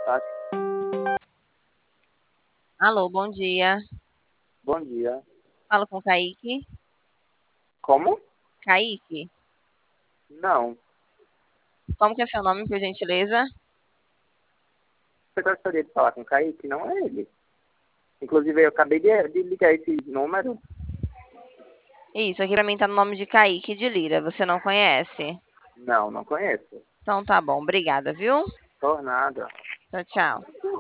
Tá? Alô, bom dia. Bom dia. Falo com Kaique. Como? Kaique, Não. como que é seu nome, por gentileza? Você gostaria de falar com o Kaique? Não é ele. Inclusive, eu acabei de ligar esse número. Isso, aqui pra mim tá no nome de Kaique de Lira. Você não conhece? Não, não conheço. Então tá bom, obrigada, viu? Por nada. Tchau, tchau.